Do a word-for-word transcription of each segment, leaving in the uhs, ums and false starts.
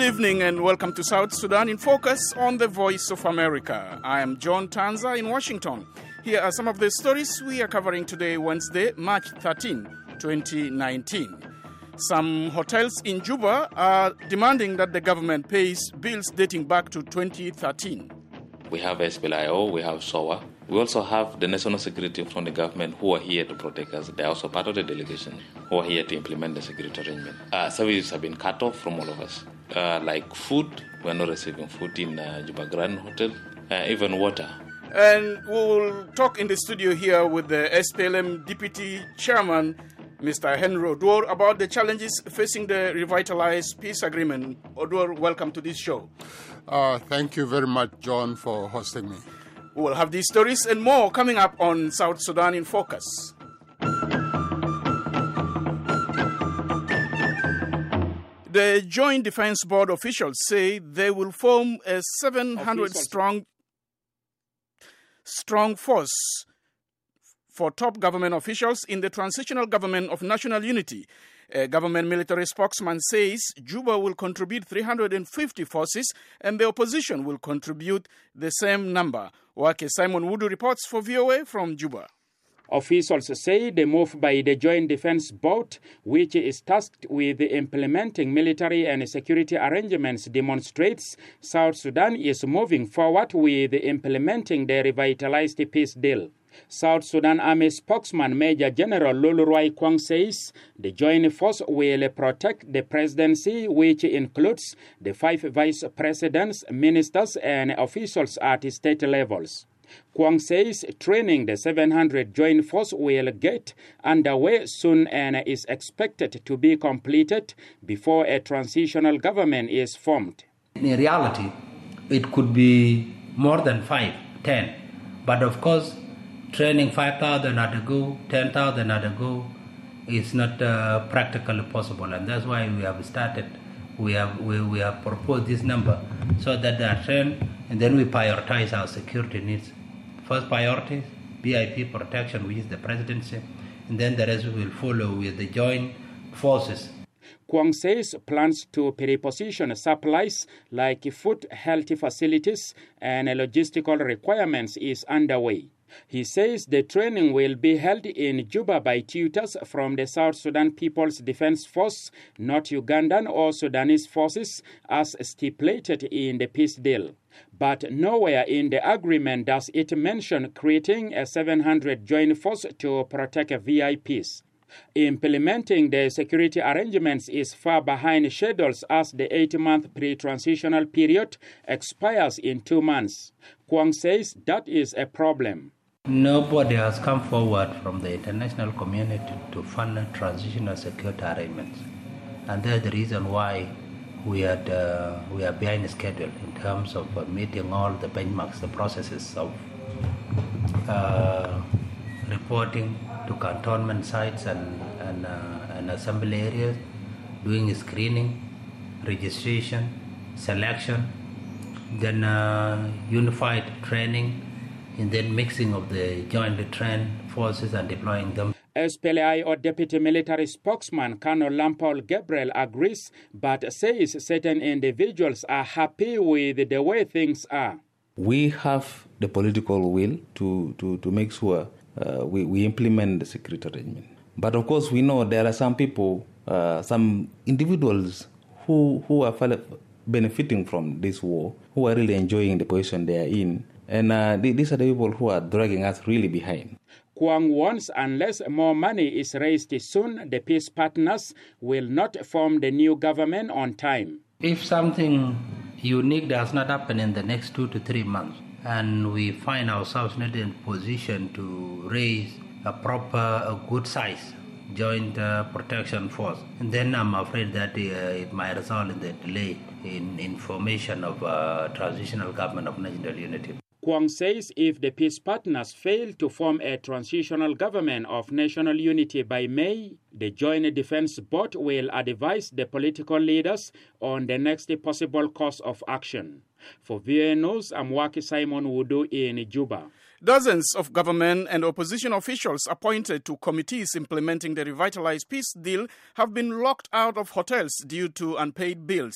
evening and welcome to South Sudan in Focus on the Voice of America. I am John Tanza in Washington. Here are some of the stories we are covering today, Wednesday, March thirteenth, twenty nineteen. Some hotels in Juba are demanding that the government pays bills dating back to twenty thirteen. We have S P L I O, we have S O A. We also have the national security from the government who are here to protect us. They are also part of the delegation who are here to implement the security arrangement. Uh, services have been cut off from all of us. Uh, like food, we are not receiving food in uh, Juba Grand Hotel, uh, even water. And we will talk in the studio here with the S P L M Deputy Chairman, Mister Henry Oduor, about the challenges facing the revitalized peace agreement. Oduor, welcome to this show. Uh, thank you very much, John, for hosting me. We will have these stories and more coming up on South Sudan in Focus. The Joint Defense Board officials say they will form a seven hundred strong strong force for top government officials in the Transitional Government of National Unity. A government military spokesman says Juba will contribute three hundred fifty forces and the opposition will contribute the same number. Wake Simon Wudu reports for V O A from Juba. Officials say the move by the Joint Defense Board, which is tasked with implementing military and security arrangements, demonstrates South Sudan is moving forward with implementing the revitalized peace deal. South Sudan Army spokesman Major General Luluroy Kwang says the joint force will protect the presidency, which includes the five vice presidents, ministers, and officials at state levels. Kwang says training the seven hundred joint force will get underway soon and is expected to be completed before a transitional government is formed. In reality, it could be more than five, ten, but of course, training five thousand at a go, ten thousand at a go is not uh, practically possible, and that's why we have started. We have we, we have proposed this number so that they are trained, and then we prioritize our security needs. First priority, V I P protection, which is the presidency, and then the rest will follow with the joint forces. Kwang says plans to pre-position supplies like food, health facilities, and logistical requirements is underway. He says the training will be held in Juba by tutors from the South Sudan People's Defense Force, not Ugandan or Sudanese forces, as stipulated in the peace deal. But nowhere in the agreement does it mention creating a seven hundred joint force to protect V I Ps. Implementing the security arrangements is far behind schedules as the eight-month pre-transitional period expires in two months. Kwang says that is a problem. Nobody has come forward from the international community to fund transitional security arrangements, and that's the reason why we had uh, we are behind schedule in terms of uh, meeting all the benchmarks, the processes of uh, reporting to cantonment sites and and, uh, and assembly areas, doing screening, registration, selection, then uh, unified training, and then mixing of the jointly trained forces and deploying them. S P L I O Deputy Military Spokesman Colonel Lampol Gabriel agrees, but says certain individuals are happy with the way things are. We have the political will to, to, to make sure uh, we, we implement the security arrangement. But of course, we know there are some people, uh, some individuals who, who are benefiting from this war, who are really enjoying the position they are in. And uh, these are the people who are dragging us really behind. Kwang warns unless more money is raised soon, the peace partners will not form the new government on time. If something unique does not happen in the next two to three months, and we find ourselves not in position to raise a proper, a good size joint uh, protection force, and then I'm afraid that uh, it might result in the delay in, in formation of a transitional government of national unity. Kwang says if the peace partners fail to form a transitional government of national unity by May, the Joint Defense Board will advise the political leaders on the next possible course of action. For V O A News, I'm Waki Simon Wudu in Juba. Dozens of government and opposition officials appointed to committees implementing the revitalized peace deal have been locked out of hotels due to unpaid bills.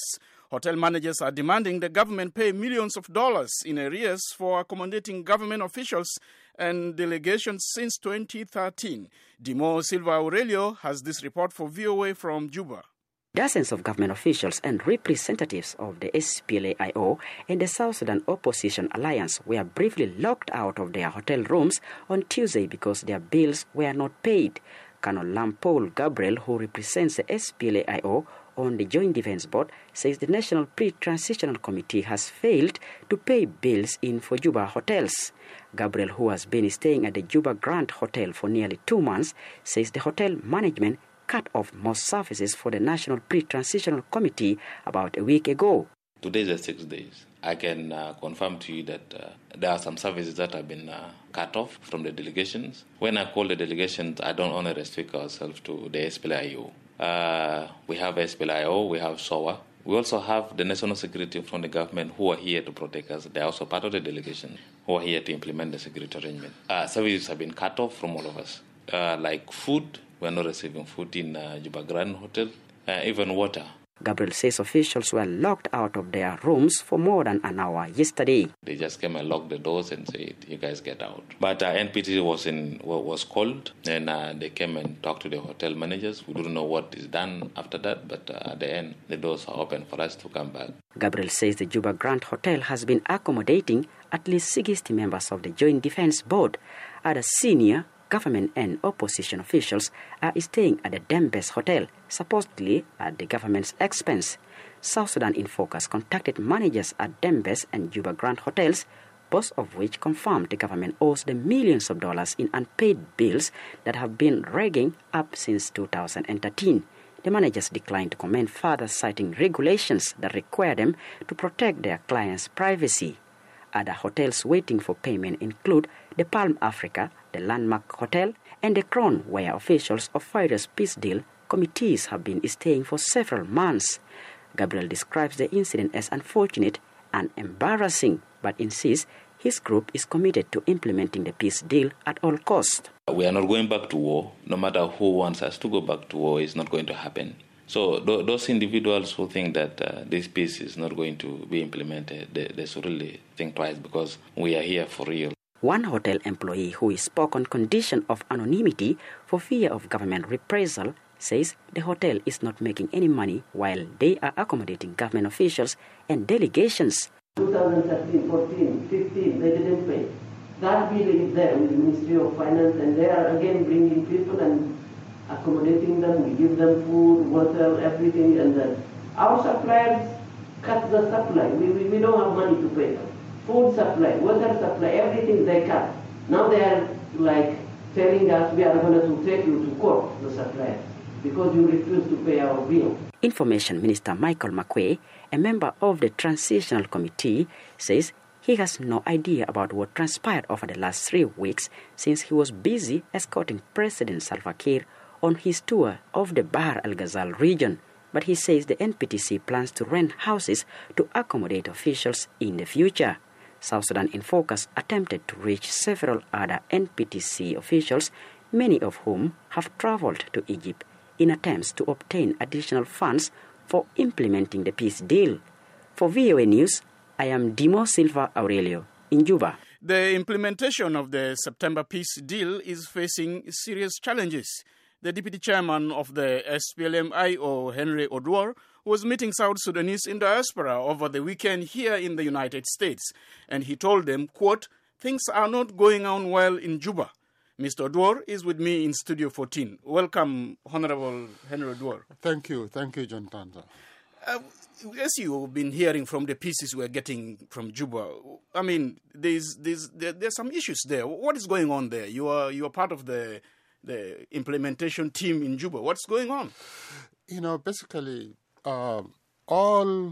Hotel managers are demanding the government pay millions of dollars in arrears for accommodating government officials and delegations since twenty thirteen. Dimo Silva Aurelio has this report for V O A from Juba. Dozens of government officials and representatives of the S P L A I O and the South Sudan Opposition Alliance were briefly locked out of their hotel rooms on Tuesday because their bills were not paid. Colonel Lampol Gabriel, who represents the S P L A I O on the Joint Defense Board, says the National Pre-Transitional Committee has failed to pay bills in for Juba hotels. Gabriel, who has been staying at the Juba Grand Hotel for nearly two months, says the hotel management cut off most services for the National Pre-Transitional Committee about a week ago. Today is the sixth day. I can uh, confirm to you that uh, there are some services that have been uh, cut off from the delegations. When I call the delegations, I don't only restrict ourselves to the S P L A I O. Uh, we have S P L A I O, we have S O A. We also have the national security from the government who are here to protect us. They are also part of the delegation who are here to implement the security arrangement. Uh, services have been cut off from all of us, uh, like food. We are not receiving food in uh, Juba Grand Hotel, uh, even water. Gabriel says officials were locked out of their rooms for more than an hour yesterday. They just came and locked the doors and said, you guys get out. But uh, N P T was in was called, and uh, they came and talked to the hotel managers. We don't know what is done after that, but uh, at the end, the doors are open for us to come back. Gabriel says the Juba Grand Hotel has been accommodating at least sixty members of the Joint Defense Board. Other senior government and opposition officials are staying at the Dembes Hotel, supposedly at the government's expense. South Sudan in Focus contacted managers at Dembes and Juba Grand Hotels, both of which confirmed the government owes them millions of dollars in unpaid bills that have been racking up since two thousand thirteen. The managers declined to comment further, citing regulations that require them to protect their clients' privacy. Other hotels waiting for payment include the Palm Africa, the Landmark Hotel, and the Crown, where officials of various peace deal committees have been staying for several months. Gabriel describes the incident as unfortunate and embarrassing, but insists his group is committed to implementing the peace deal at all costs. We are not going back to war. No matter who wants us to go back to war, it's not going to happen. So th- those individuals who think that uh, this peace is not going to be implemented, they, they should really think twice, because we are here for real. One hotel employee who spoke on condition of anonymity for fear of government reprisal says the hotel is not making any money while they are accommodating government officials and delegations. twenty thirteen, fourteen, fifteen, they didn't pay. That bill is there with the Ministry of Finance, and they are again bringing people and accommodating them. We give them food, water, everything, and then our suppliers cut the supply. We, we, we don't have money to pay them. Food supply, water supply, everything they cut. Now they are like telling us we are going to take you to court, the suppliers, because you refuse to pay our bill. Information Minister Michael McQuay, a member of the Transitional Committee, says he has no idea about what transpired over the last three weeks since he was busy escorting President Salva Kiir on his tour of the Bahr al-Ghazal region. But he says the N P T C plans to rent houses to accommodate officials in the future. South Sudan in Focus attempted to reach several other N P T C officials, many of whom have traveled to Egypt in attempts to obtain additional funds for implementing the peace deal. For V O A News, I am Dimo Silva Aurelio in Juba. The implementation of the September peace deal is facing serious challenges. The deputy chairman of the S P L M I O, Henry Oduor, was meeting South Sudanese in diaspora over the weekend here in the United States, and he told them, quote, things are not going on well in Juba. Mister Oduor is with me in Studio fourteen. Welcome, Honorable Henry Oduor. Thank you. Thank you, John Tanza. Uh, as you've been hearing from the pieces we're getting from Juba, I mean, there's, there's, there, there's some issues there. What is going on there? You are, you are part of the, the implementation team in Juba. What's going on? You know, basically, uh, all,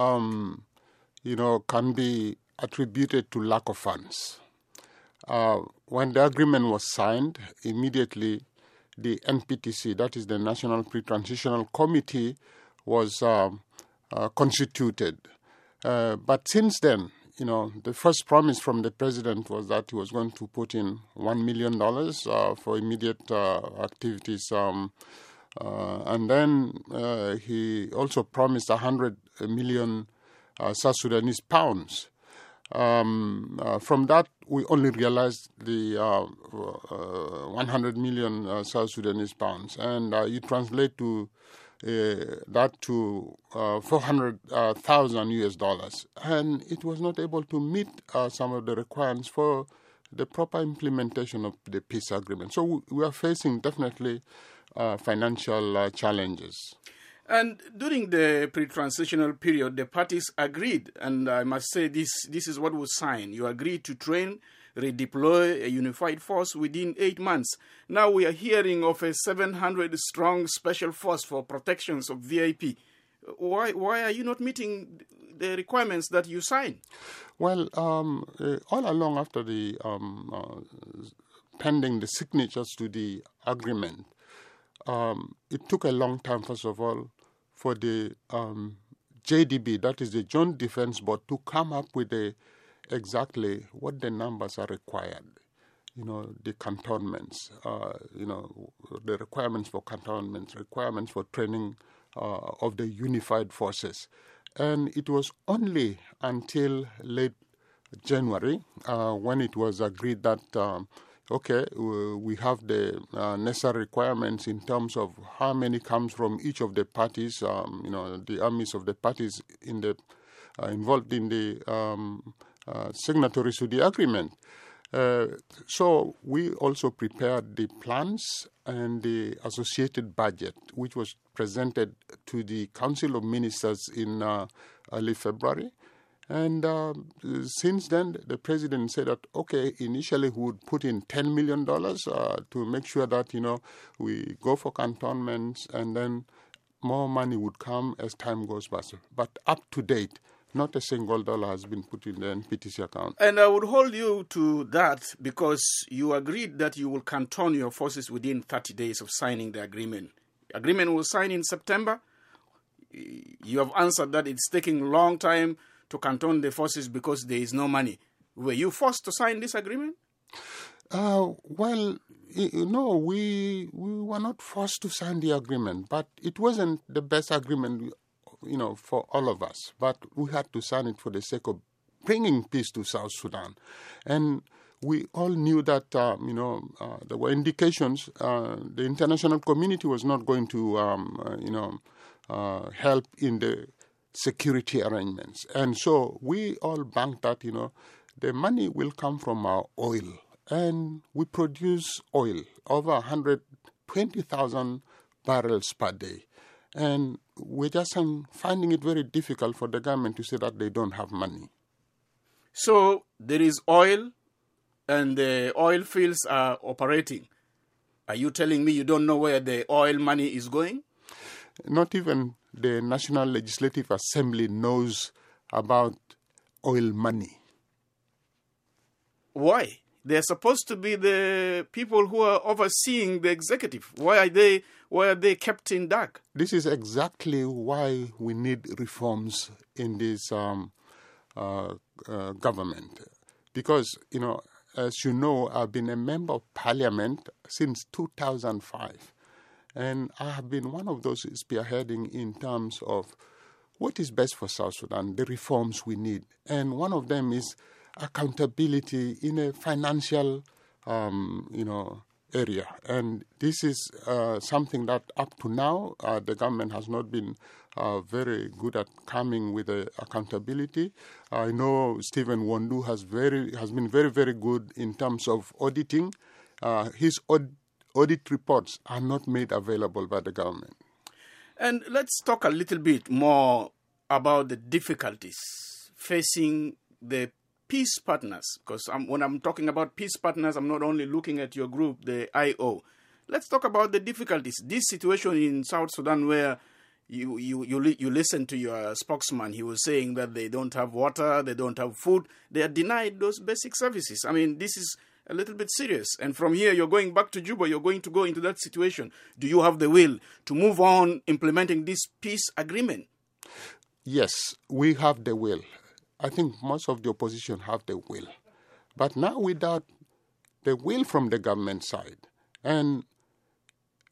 um, you know, can be attributed to lack of funds. Uh, when the agreement was signed, immediately the N P T C, that is the National Pre-Transitional Committee, was um, uh, constituted. Uh, but since then, you know, the first promise from the president was that he was going to put in one million dollars uh, for immediate uh, activities um, Uh, and then uh, he also promised one hundred million uh, South Sudanese pounds. Um, uh, from that, we only realized the uh, uh, one hundred million uh, South Sudanese pounds. And uh, you translate to uh, that to uh, four hundred thousand U S dollars. And it was not able to meet uh, some of the requirements for the proper implementation of the peace agreement. So we are facing definitely uh, financial uh, challenges. And during the pre-transitional period, the parties agreed, and I must say this, this is what was signed. You agreed to train, redeploy a unified force within eight months. Now we are hearing of a seven hundred strong special force for protections of V I P. Why, why are you not meeting the requirements that you signed? Well, um, uh, all along after the um, uh, pending the signatures to the agreement, um, it took a long time, first of all, for the um, J D B, that is the Joint Defense Board, to come up with a, exactly what the numbers are required. You know, the cantonments, uh, you know, the requirements for cantonments, requirements for training uh, of the unified forces. And it was only until late January uh, when it was agreed that, um, okay, we have the uh, necessary requirements in terms of how many comes from each of the parties, um, you know, the armies of the parties in the uh, involved in the um, uh, signatories to the agreement. Uh, so we also prepared the plans and the associated budget, which was presented to the Council of Ministers in uh, early February. And uh, since then, the president said that, okay, initially he would put in ten million dollars uh, to make sure that, you know, we go for cantonments, and then more money would come as time goes by. But up to date, not a single dollar has been put in the N P T C account. And I would hold you to that because you agreed that you will canton your forces within thirty days of signing the agreement. The agreement was signed in September. You have answered that it's taking a long time to canton the forces because there is no money. Were you forced to sign this agreement? Uh, well, you know, we we were not forced to sign the agreement, but it wasn't the best agreement, you know, for all of us. But we had to sign it for the sake of bringing peace to South Sudan. And we all knew that, uh, you know, uh, there were indications uh, the international community was not going to, um, uh, you know, uh, help in the security arrangements. And so we all banked that, you know, the money will come from our oil. And we produce oil, over one hundred twenty thousand barrels per day. And we're just um, finding it very difficult for the government to say that they don't have money. So there is oil and the oil fields are operating. Are you telling me you don't know where the oil money is going? Not even the National Legislative Assembly knows about oil money. Why? They're supposed to be the people who are overseeing the executive. Why are they why are they kept in dark? This is exactly why we need reforms in this um, uh, uh, government. Because, you know, as you know, I've been a member of parliament since two thousand five. And I have been one of those spearheading in terms of what is best for South Sudan, the reforms we need. And one of them is accountability in a financial, um, you know, area. And this is uh, something that up to now, uh, the government has not been uh, very good at coming with a accountability. I know Stephen Wondu has very has been very, very good in terms of auditing. Uh, his aud- audit reports are not made available by the government. And let's talk a little bit more about the difficulties facing the peace partners, because I'm, when I'm talking about peace partners, I'm not only looking at your group, the I O. Let's talk about the difficulties. This situation in South Sudan where you, you, you, you listen to your spokesman, he was saying that they don't have water, they don't have food, they are denied those basic services. I mean, this is a little bit serious. And from here, you're going back to Juba, you're going to go into that situation. Do you have the will to move on implementing this peace agreement? Yes, we have the will. I think most of the opposition have the will. But now without the will from the government side, and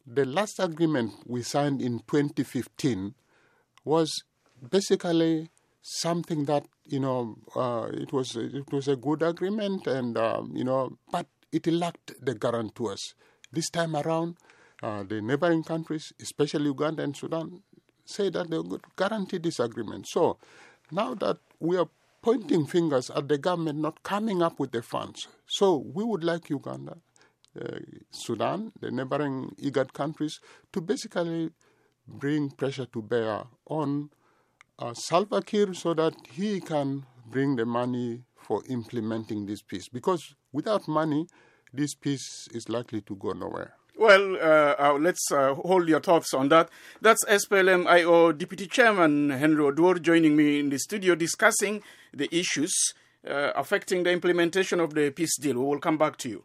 the last agreement we signed in twenty fifteen was basically something that, you know, uh, it was it was a good agreement, and um, you know, but it lacked the guarantors. This time around, uh, the neighboring countries, especially Uganda and Sudan, say that they would guarantee this agreement. So now that we are pointing fingers at the government not coming up with the funds, so we would like Uganda, uh, Sudan, the neighboring IGAD countries, to basically bring pressure to bear on uh, Salva Kiir so that he can bring the money for implementing this peace. Because without money, this peace is likely to go nowhere. Well, uh, uh, let's uh, hold your thoughts on that. That's S P L M I O Deputy Chairman Henry Oduor joining me in the studio discussing the issues uh, affecting the implementation of the peace deal. We will come back to you.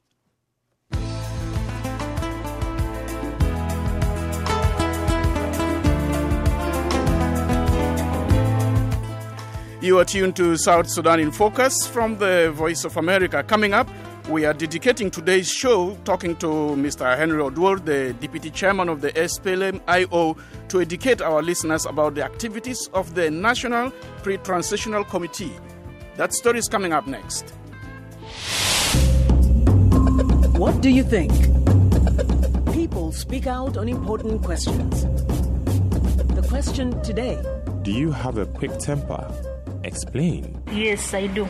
You are tuned to South Sudan in Focus from the Voice of America. Coming up, we are dedicating today's show talking to Mister Henry Oduor, the Deputy Chairman of the S P L M I O, to educate our listeners about the activities of the National Pre-Transitional Committee. That story is coming up next. What do you think? People speak out on important questions. The question today: do you have a quick temper? Explain. Yes, I do.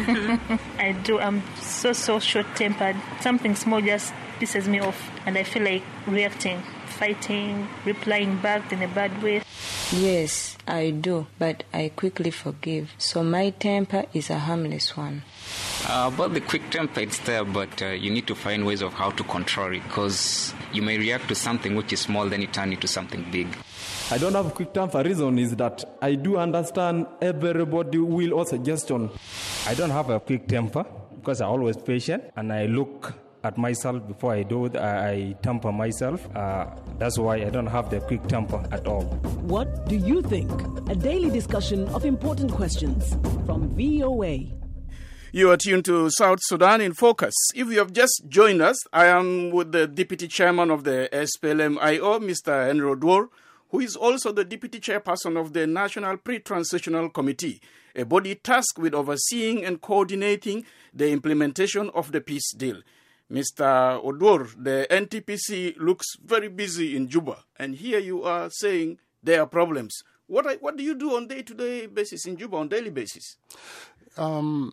I do. I'm so, so short-tempered. Something small just pisses me off, and I feel like reacting, fighting, replying back in a bad way. Yes, I do, but I quickly forgive. So my temper is a harmless one. Uh, about the quick temper, it's there, but uh, you need to find ways of how to control it, because you may react to something which is small, then it turns into something big. I don't have a quick temper. Reason is that I do understand everybody will or suggestion. I don't have a quick temper because I'm always patient and I look at myself before I do it. I, I temper myself. Uh, that's why I don't have the quick temper at all. What do you think? A daily discussion of important questions from V O A. You are tuned to South Sudan in Focus. If you have just joined us, I am with the Deputy Chairman of the S P L M I O, Mister Henry Oduor, who is also the Deputy Chairperson of the National Pre-Transitional Committee, a body tasked with overseeing and coordinating the implementation of the peace deal. Mister Oduor, the N T P C looks very busy in Juba, and here you are saying there are problems. What are, what do you do on day-to-day basis in Juba, on daily basis? Um,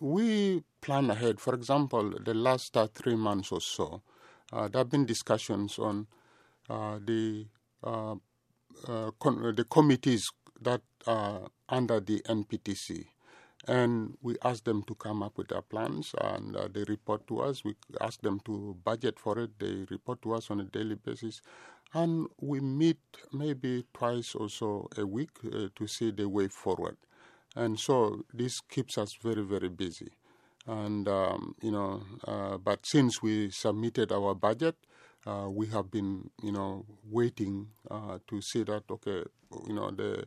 we plan ahead. For example, the last uh, three months or so, uh, there have been discussions on uh, the uh, Uh, con- the committees that are under the N P T C, and we ask them to come up with their plans, and uh, they report to us. We ask them to budget for it. They report to us on a daily basis, and we meet maybe twice or so a week uh, to see the way forward. And so this keeps us very, very busy. And um, you know, uh, but since we submitted our budget, Uh, we have been, you know, waiting uh, to see that, okay, you know, the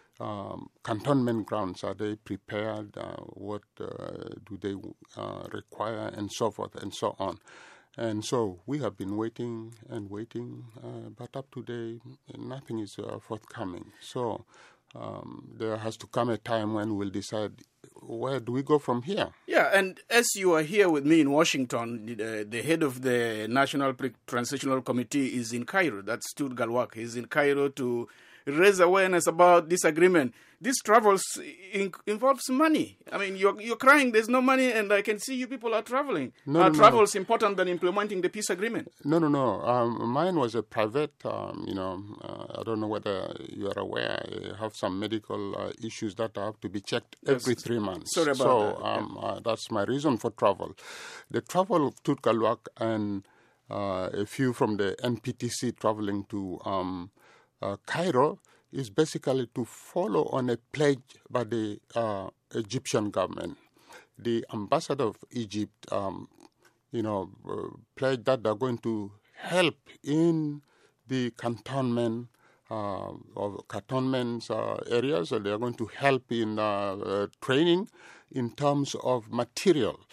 um, cantonment grounds, are they prepared? Uh, what uh, do they uh, require, and so forth and so on. And so we have been waiting and waiting, uh, but up to today, nothing is uh, forthcoming. So um, there has to come a time when we'll decide, where do we go from here? Yeah, and as you are here with me in Washington, the, the head of the National Pre-Transitional Committee is in Cairo. That's Stuart Galwak. He's in Cairo to raise awareness about this agreement. This travels in, involves money. I mean, you're you're crying there's no money, and I can see you people are traveling. No, are no, travels no. important than implementing the peace agreement? No, no, no. Um, mine was a private, um, you know, uh, I don't know whether you are aware, I have some medical uh, issues that have to be checked Yes. every three months. Sorry about so, that. um, uh, that's my reason for travel. The travel of Tut Galwak and uh, a few from the N P T C traveling to um, uh, Cairo is basically to follow on a pledge by the uh, Egyptian government. The ambassador of Egypt, um, you know, uh, pledged that they're going to help in the cantonment uh, of cantonment uh, areas, and they're going to help in uh, uh, training in terms of material.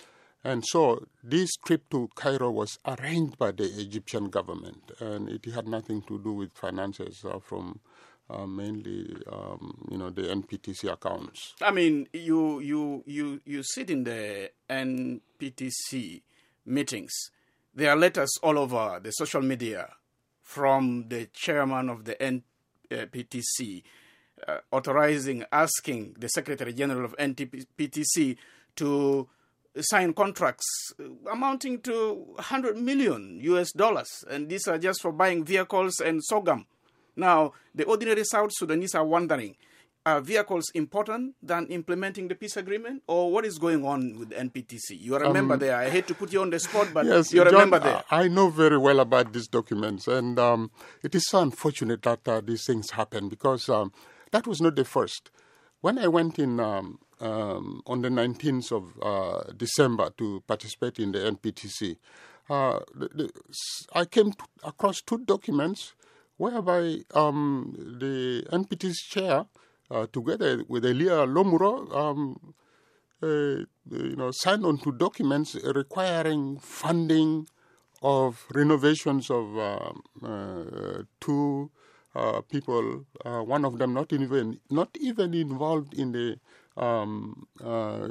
And so this trip to Cairo was arranged by the Egyptian government, and it had nothing to do with finances uh, from uh, mainly, um, you know, the N P T C accounts. I mean, you you you you sit in the N P T C meetings. There are letters all over the social media from the chairman of the N P T C uh, authorizing, asking the Secretary General of N P T C to sign contracts amounting to one hundred million U S dollars, and these are just for buying vehicles and sorghum. Now, the ordinary South Sudanese are wondering, are vehicles important than implementing the peace agreement, or what is going on with the N P T C? You remember um, there. I hate to put you on the spot, but yes, you remember John, there. I know very well about these documents, and um, it is so unfortunate that uh, these things happen, because um, that was not the first. When I went in um, um, on the nineteenth of uh, December to participate in the N P T C, uh, the, the, I came to, across two documents whereby um, the N P T C chair, uh, together with Elia Lomuro, um, uh, you know, signed on to documents requiring funding of renovations of uh, uh, two Uh, people, uh, one of them not even not even involved in the um, uh,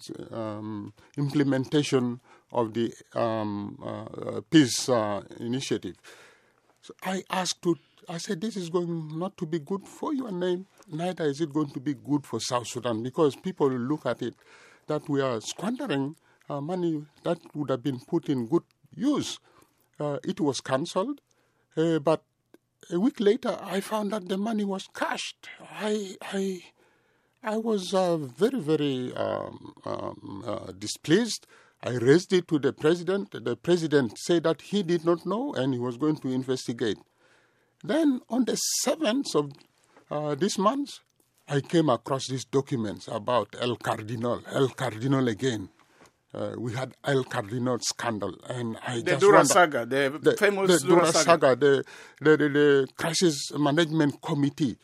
um, implementation of the um, uh, peace uh, initiative. So I asked to, I said, this is going not to be good for your name, neither is it going to be good for South Sudan, because people look at it that we are squandering uh, money that would have been put in good use. Uh, it was cancelled, uh, but a week later, I found that the money was cashed. I, I, I was uh, very, very um, um, uh, displeased. I raised it to the president. The president said that he did not know and he was going to investigate. Then, on the seventh of uh, this month, I came across these documents about El Cardinal. El Cardinal again. Uh, we had El Cardinal scandal, and I the just Dura wonder, saga, the, the famous the Dura, Dura saga, saga the, the, the, the crisis management committee.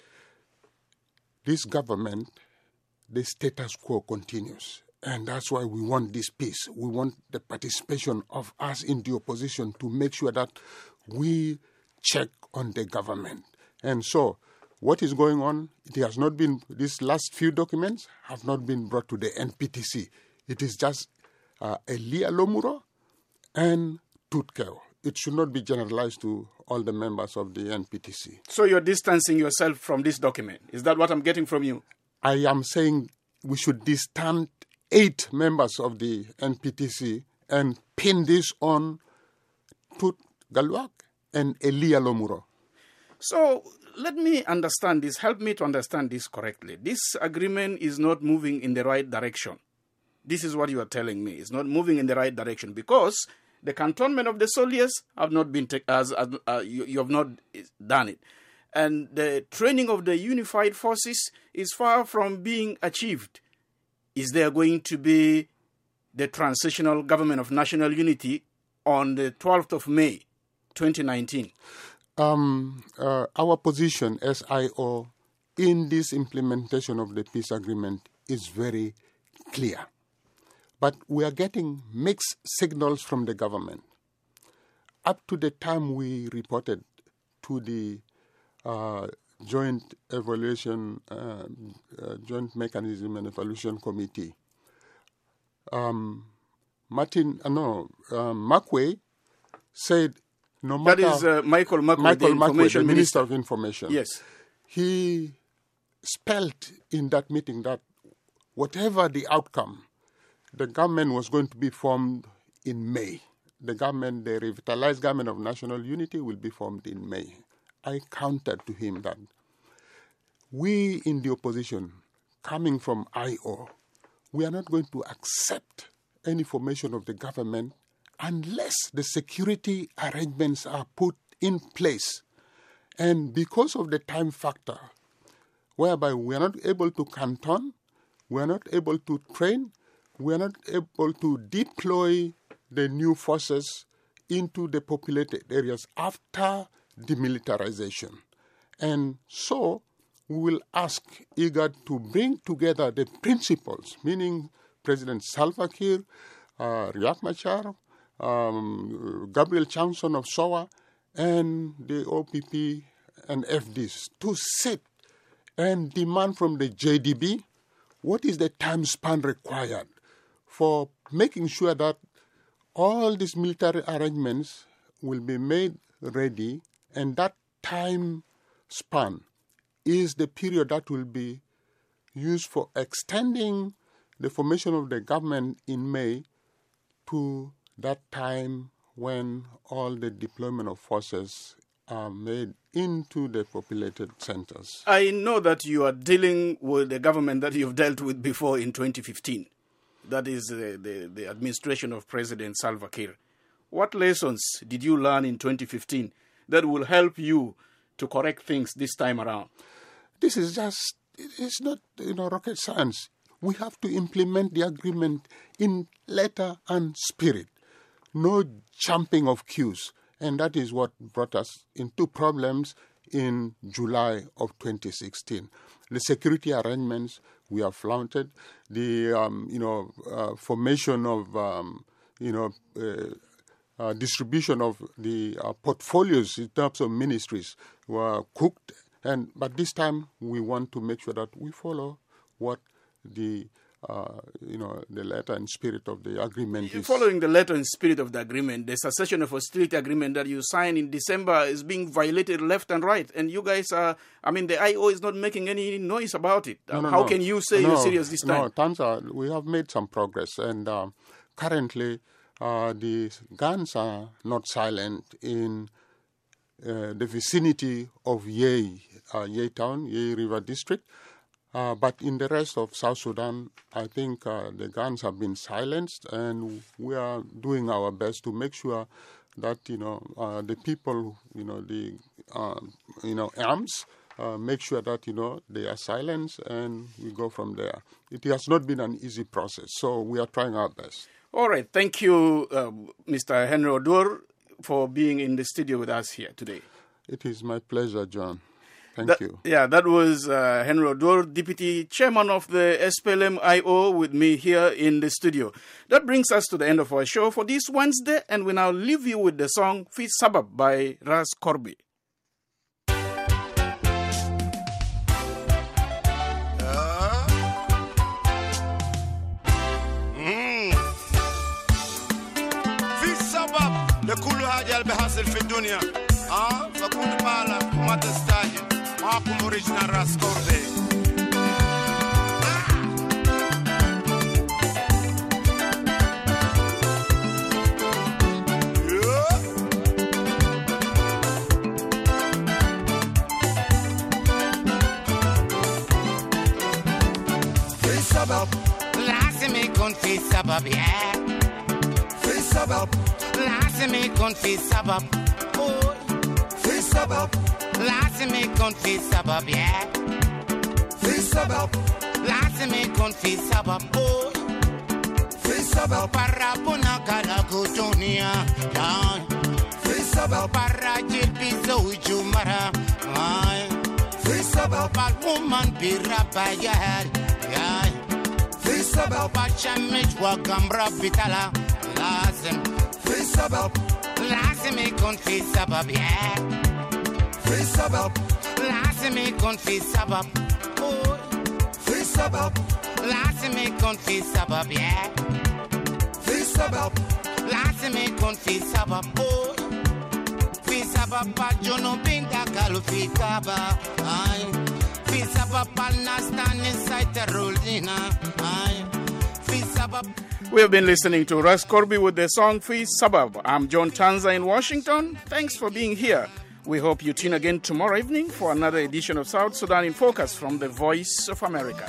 This government, the status quo continues, and that's why we want this peace. We want the participation of us in the opposition to make sure that we check on the government. And so, what is going on? It has not been. These last few documents have not been brought to the N P T C. It is just Uh, Elia Lomuro and Tutkeo. It should not be generalized to all the members of the N P T C. So you're distancing yourself from this document. Is that what I'm getting from you? I am saying we should distance eight members of the N P T C and pin this on Tut Galwak and Elia Lomuro. So let me understand this. Help me to understand this correctly. This agreement is not moving in the right direction. This is what you are telling me. It's not moving in the right direction because the cantonment of the soldiers have not been ta- as uh, uh, you, you have not done it, and the training of the unified forces is far from being achieved. Is there going to be the transitional government of national unity on the twelfth of May, twenty nineteen? Um, uh, our position as I O in this implementation of the peace agreement is very clear. But we are getting mixed signals from the government. Up to the time we reported to the uh, Joint Evaluation, uh, uh, Joint Mechanism and Evaluation Committee, um, Martin, uh, no, um, Mackway said no matter... That is uh, Michael Mackway, Michael the, Mackway, Information the Minister Minister of Information. Yes. He spelled in that meeting that whatever the outcome, the government was going to be formed in May. The government, the revitalized government of national unity will be formed in May. I countered to him that we in the opposition, coming from I O, we are not going to accept any formation of the government unless the security arrangements are put in place. And because of the time factor, whereby we are not able to canton, we are not able to train, we are not able to deploy the new forces into the populated areas after demilitarization. And so we will ask IGAD to bring together the principles, meaning President Salva Kiir, uh, Riek Machar, um, Gabriel Johnson of S O A, and the O P P and F Ds to sit and demand from the J D B what is the time span required for making sure that all these military arrangements will be made ready, and that time span is the period that will be used for extending the formation of the government in May to that time when all the deployment of forces are made into the populated centers. I know that you are dealing with the government that you've dealt with before in twenty fifteen. That is uh, the, the administration of President Salva Kiir. What lessons did you learn in twenty fifteen that will help you to correct things this time around? This is just, it's not, you know, rocket science. We have to implement the agreement in letter and spirit. No jumping of queues. And that is what brought us into problems in July of twenty sixteen. The security arrangements we have flaunted. The, um, you know, uh, formation of, um, you know, uh, uh, distribution of the uh, portfolios in terms of ministries were cooked. And but this time we want to make sure that we follow what the uh, you know the letter and spirit of the agreement is. Following the letter and spirit of the agreement, the cessation of hostility agreement that you signed in December is being violated left and right, and you guys are. I mean, the I O is not making any noise about it. No, no, How no. can you say no, you're serious this time? No, Tanza, we have made some progress, and um, currently uh, the guns are not silent in uh, the vicinity of Yei. Uh, Yei Town, Yei River District. Uh, but in the rest of South Sudan, I think uh, the guns have been silenced, and we are doing our best to make sure that, you know, uh, the people, you know, the, uh, you know, arms, uh, make sure that, you know, they are silenced, and we go from there. It has not been an easy process, so we are trying our best. All right. Thank you, uh, Mister Henry Odur, for being in the studio with us here today. It is my pleasure, John. Thank that, you. Yeah, that was uh, Henry Odur, Deputy Chairman of the S P L M I O, with me here in the studio. That brings us to the end of our show for this Wednesday, and we now leave you with the song Fi Sabab by Ras Corby. لكل حاجة اللي بيحصل في الدنيا اه فكون بالك وما تستعجل معكم اوريجينال راس كوربي في سبب لازم يكون في سبب يا في سبب لازم يكون في سبب في سبب لازم يكون في سبب يا في سبب لازم يكون في سبب في سبب ربنا خلق الدنيا في سبب راجل بزوج ومرأة في سبب الwoman بربايا في سبب بشمج وقم ربي تلا لازم في سبب لازم يكون في سبب يا في سبب لازم يكون في سبب في سبب لازم يكون في سبب يا في سبب لازم يكون في سبب في سبب الجنوبين دخلوا في كابا في سبب الناس تاني سيطروا لنا في سبب. We have been listening to Ras Corby with the song Fi Sabab. I'm John Tanza in Washington. Thanks for being here. We hope you tune again tomorrow evening for another edition of South Sudan in Focus from the Voice of America.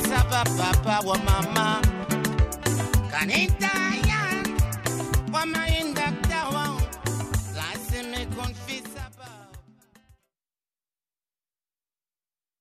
Papa wa mama kanita ya wa mama